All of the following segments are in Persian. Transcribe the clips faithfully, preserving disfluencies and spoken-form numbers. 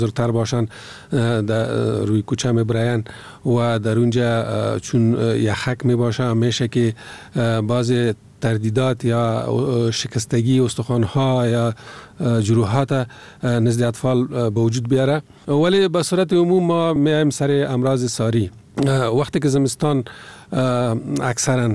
زودتر باشن در روی کوچه میبرین و در اونجا چون یخک میباشه میشه که بعض تردیدات یا شکستگی استخوان‌ها یا جروحات نزد اطفال به وجود بیاره. ولی به صورت عموم ما میایم سر امراض ساری. وقتی که زمستان اکثرا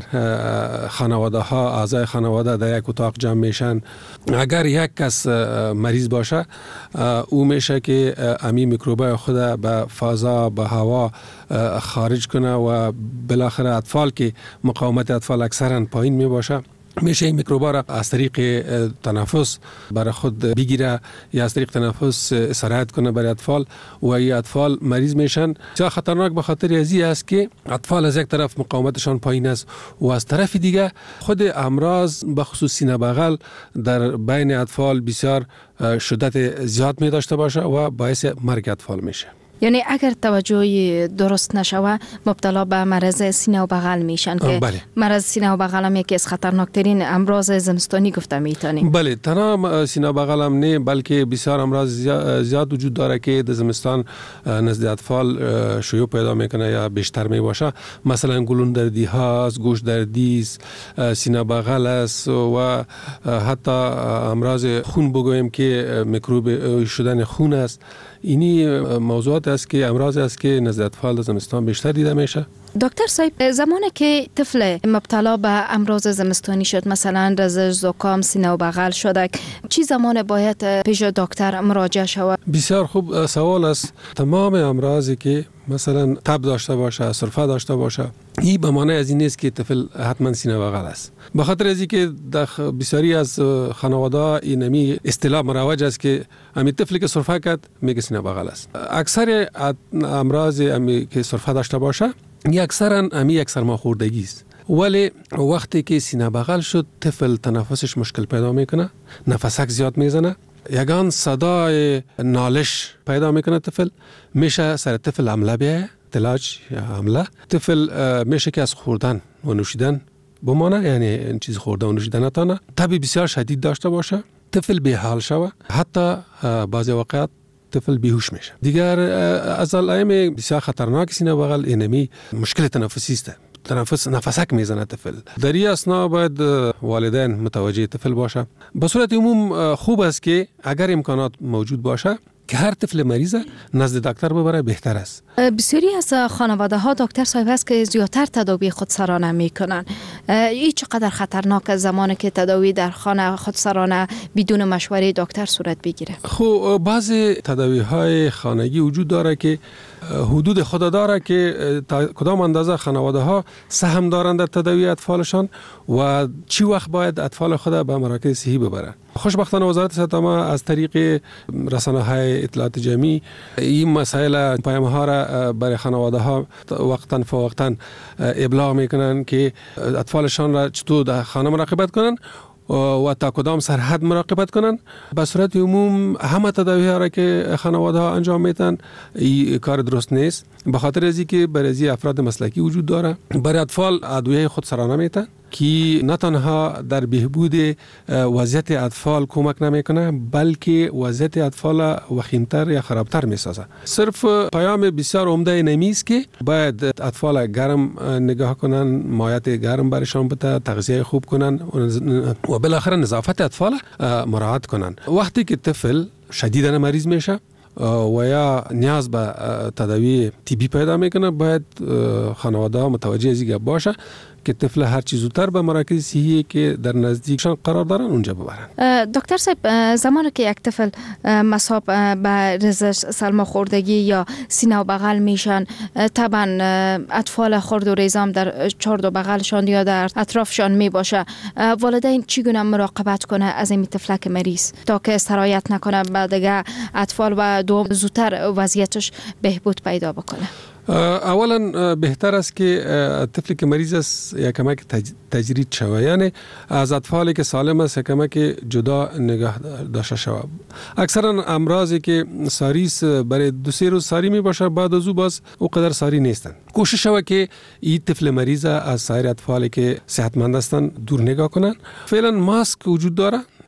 خانواده ها اعضای خانواده در یک اتاق جمع میشن، اگر یک کس مریض باشه او میشه که امی میکروبای خود به فضا به هوا خارج کنه و بالاخره اطفال که مقاومت اطفال اکثرا پایین می باشه میشه این میکروبا را از طریق تنفس برای خود بگیره یا از طریق تنفس سرایت کنه برای اطفال و این اطفال مریض میشن. چه خطرناک به خاطر ازی است که اطفال از یک طرف مقاومتشان پایین است و از طرف دیگه خود امراض به خصوص سینه بغل در بین اطفال بسیار شدت زیاد می داشته باشه و باعث مرگ اطفال میشه. یعنی اگر توجه درست نشوه مبتلا به مرض سینه و بغل میشن که بله. مرض سینه و بغل هم یکی از خطرناکترین امراض زمستانی گفته میتونیم. بله، تنها سینه و بغل هم نه بلکه بسیار امراض زیاد وجود داره که در زمستان نزد اطفال شیوع پیدا میکنه یا بیشتر میباشه. مثلا گلون دردی هاست، گوش دردی است، سینه بغل است و حتی امراض خون بگویم که میکروب شدن خون است. اینی موضوعات است که امراض است که نزد اطفال در زمستان بیشتر دیده میشه. دکتر صاحب، زمانی که طفل مبتلا به امراض زمستانی شد، مثلا رزش، زکام، سینه و بغل شد، چی زمان باید پیش دکتر مراجعه شود؟ بسیار خوب سوال است. تمام امراضی که مثلا تب داشته باشه، سرفه داشته باشه، این به معنی از این نیست که طفل حتما سینه بغل است. به خاطر از اینکه در بسیاری از خانواده اینمی اصطلاح مروج است که امی طفلی که سرفه کرد میگه سینه بغل است. اکثر امراض امی که سرفه داشته باشه این اکثرا امی یک سرماخوردگی است. ولی وقتی که سینه بغل شد طفل تنفسش مشکل پیدا میکنه، نفسک زیاد میزنه، یگان صدای نالش پیدا میکنه، طفل میشه سر طفل حمله بیه، تلاج یا حمله. طفل میشه که از خوردن و نوشیدن بمانه، یعنی این چیز خوردن و نوشیدن نتانه، تب بسیار شدید داشته باشه، طفل بیحال شوه، حتی بعضی وقت طفل بیهوش میشه. دیگر از علائم بسیار خطرناک سینه بغل اینمی مشکل تنفسی است. تنفس نفسک میزنه طفل. در این اثنا باید والدین متوجه طفل باشه. به صورت عموم خوب است که اگر امکانات موجود باشه که هر طفل مریض نزد دکتر ببره بهتر است. بسیاری از خانواده ها دکتر صاحب است که زیادتر تداوی خودسرانه میکنن. این چقدر خطرناک زمانی که تداوی در خانه خودسرانه بدون مشوره دکتر صورت بگیره؟ خب بعضی تداوی های خانگی وجود داره که حدود خود داره که تا کدام اندازه خانواده ها سهم دارند در تداوی اطفالشان و چی وقت باید اطفال خود به مراکز صحی ببرن. خوشبختانه وزارت صحت عامه از طریق رسانه های اطلاعات جمعی این مسائل پیام ها را برای خانواده ها وقتا فوقتا ابلاغ میکنن که اطفالشان را چطور در خانه مراقبت کنن و تا کدام سرحد مراقبت کنن. به صورت عموم همه تداوی ها را که خانواده ها انجام میتن این کار درست نیست، به خاطر از اینکه برای افراد مسلکی وجود داره. برای اطفال ادویه خودسرانه میتن که نه تنها در بهبود وضعیت اطفال کمک نمیکنه بلکه وضعیت اطفال وخیمتر یا خرابتر میسازه. صرف پیام بسیار عمده نمیست که باید اطفال گرم نگاه کنن، مایعات گرم برشان بده، تغذیه خوب کنن و بالاخره نظافت اطفال مراعات کنن. وقتی که طفل شدیداً مریض میشه و یا نیاز به تداوی طبی پیدا میکنه، باید خانواده ها متوجه از این باشه که طفل هر چیز زودتر به مراکز صحی که در نزدیکشان قرار دارن اونجا ببرن. دکتر صاحب، زمانی که یک طفل مصاب به رزش، سرماخوردگی یا سینه و بغل میشن، طبعا اطفال خرد و ریزام در چرد و بغلشان یا در اطرافشان میباشه، والدین چگونه مراقبت کنه از این طفلک مریض تا که سرایت نکنه به دیگه اطفال و دوم زودتر وضعیتش بهبود پیدا بکنه؟ اولا بهتر است که طفلی که مریض است یک کمک تجرید شود، یعنی از اطفالی که سالم است یک کمک جدا نگاه داشته شود. اکثرا امراضی که ساری است برای دو سه روز ساری می باشه، بعد از او باز او قدر ساری نیستن. کوشش شود که این طفل مریض از سایر اطفالی که صحتمند هستند دور نگاه کنن. فعلا ماسک وجود داره،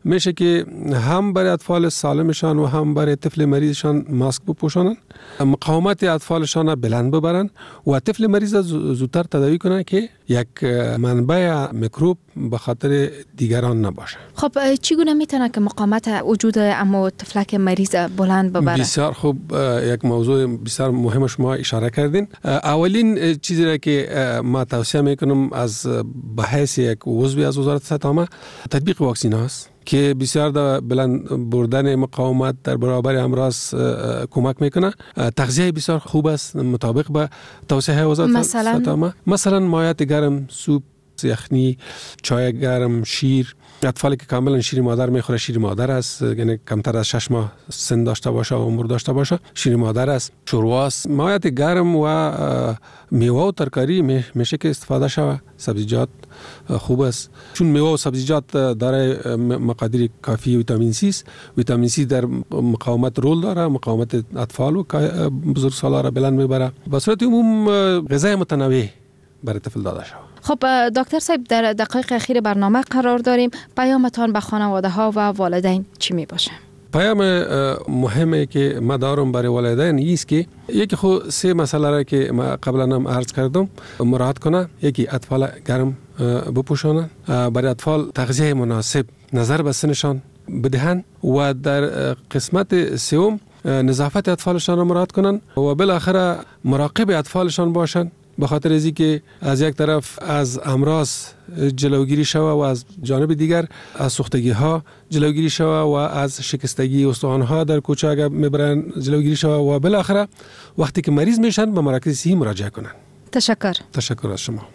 میشه که هم برای اطفال سالمشان و هم برای طفل مریضشان ماسک بپوشانن، مقاومت اطفالشان بلند ببرن و طفل مریض زودتر تداوی کنن که یک منبع میکروب به خاطر دیگران نباشه. خب چگونه میتونه که مقاومت وجود اما طفلک مریض بلند ببره؟ بسیار خوب، یک موضوع بسیار مهم شما اشاره کردین. اولین چیزی را که ما توصیه میکنم از بحث یک عضو از وزارت صحت عامه تطبیق واکسین هاست که بسیار در بلند بردن مقاومت در برابر امراض کمک میکنه. تغذیه بسیار خوب است مطابق به توصیه وزارت صحت عامه. مثلا مایعات گرم، سوپ، یخنی، چای گرم، شیر. اطفالی که کاملا شیر مادر میخوره شیر مادر است، یعنی کمتر از شش ماه سن داشته باشه و عمر داشته باشه شیر مادر است. شورواست، مایعات گرم و میوه و ترکاری میشه که استفاده شود. سبزیجات خوب است چون میوه و سبزیجات داره مقادیر کافی ویتامین سی است. ویتامین سی در مقاومت رول داره، مقاومت اطفال و بزرگسالان را بلند میبره. به صورت عموم غذای متنوع برای طفل داده شود. خب دکتر صاحب، در دقایق اخیر برنامه قرار داریم. پیامتان به خانواده ها و والدین چی می باشه؟ پیام مهمه که ما دارم برای والدین است که یکی خود سه مسئله را که ما قبلا هم عرض کردم مراعات کنه. یکی اطفال گرم بپوشانند، برای اطفال تغذیه مناسب نظر به سنشان بدهند و در قسمت سوم نظافت اطفالشان را مراعات کنند و بالاخره مراقب اطفالشان باشند، به خاطر از اینکه از یک طرف از امراض جلوگیری شود و از جانب دیگر از سوختگی ها جلوگیری شود و از شکستگی استخوان ها در کوچه اگر میبرن جلوگیری شود و بالاخره وقتی که مریض میشن به مراکز صحی مراجعه کنن. تشکر. تشکر از شما.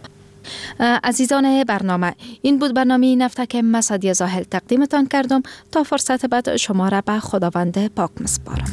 عزیزان برنامه، این بود برنامه نفته که من سعدیه زاهل تقدیمتان کردم. تا فرصت بعد شما را به خداوند پاک میسپارم.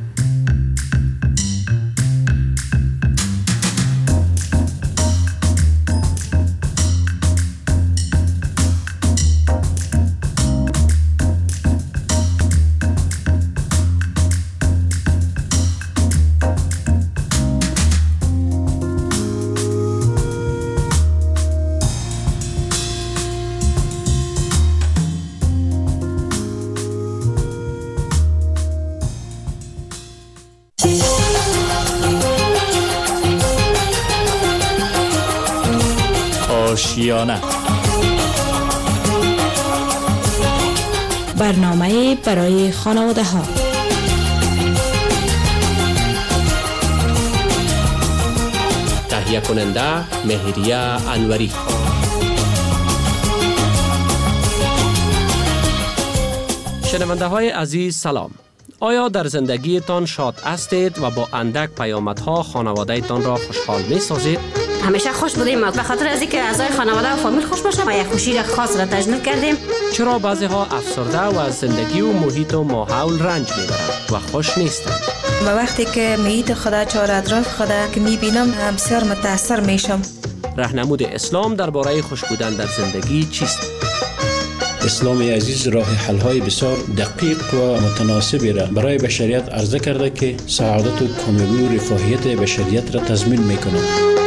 آشیانه، برنامه برای خانواده ها. تهیه کننده مهریه انوری. شنونده های عزیز سلام. آیا در زندگیتان شاد هستید و با اندک پیامدها خانواده تان را خوشحال می سازید؟ همیشه خوش بودیم به خاطر از اینکه اعضای خانواده و فامیل خوش باشه و یک خوشی خاص را تجلیل کردیم. چرا بعضی ها افسرده و از زندگی و محیط و ماحول رنج میبرند و خوش نیستند؟ و وقتی که محیط خدا چهار اطراف خدا که میبینم بسیار متاثر میشم. راهنمود اسلام درباره خوش بودن در زندگی چیست؟ اسلام عزیز راه حل‌های بسیار دقیق و متناسبی را برای بشریت عرضه کرده که سعادت و کامیابی و رفاهیت بشریت را تضمین می‌کند.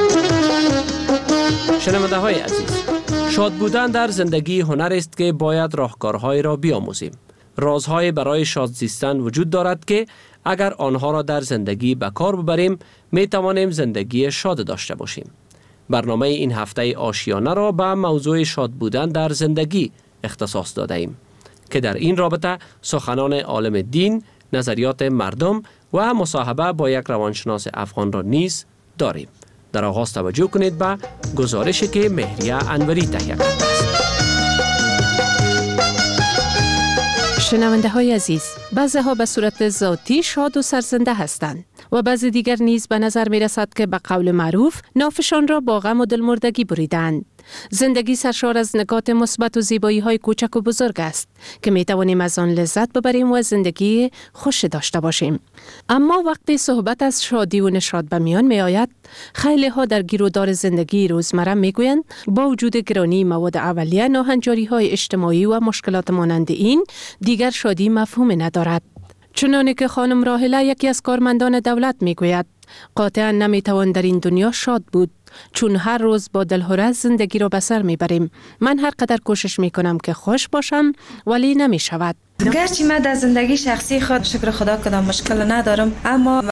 شنونده های عزیز، شاد بودن در زندگی هنر است که باید راهکارهای را بیاموزیم. رازهای برای شاد زیستن وجود دارد که اگر آنها را در زندگی به کار ببریم می توانیم زندگی شاد داشته باشیم. برنامه این هفته آشیانه را به موضوع شاد بودن در زندگی اختصاص داده ایم که در این رابطه سخنان عالم دین، نظریات مردم و مصاحبه با یک روانشناس افغان را نیز داریم. در آغاز توجه کنید به گزارشی که مهریه انوری تهیه کرده است. شنونده های عزیز، بعضی ها به صورت ذاتی شاد و سرزنده هستند و بعضی دیگر نیز به نظر می رسد که به قول معروف نافشان را با غم و دلمردگی بریدند. زندگی سرشار از نکات مثبت و زیبایی های کوچک و بزرگ است که می توانیم از آن لذت ببریم و زندگی خوش داشته باشیم. اما وقتی صحبت از شادی و نشاط به میان می آید، خیلی ها در گیرودار زندگی روزمره می گویند با وجود گرانی مواد اولیه، ناهنجاری های اجتماعی و مشکلات مانند این دیگر شادی مفهوم ندارد. چنانه که خانم راحله، یکی از کارمندان دولت، می گوید قاطعاً نمی توان در این دنیا شاد بود، چون هر روز با دلهره زندگی را به سر میبریم. من هر قدر کوشش میکنم که خوش باشم ولی نمی شود. گرچه من در زندگی شخصی خود شکر خدا کدام مشکل ندارم، اما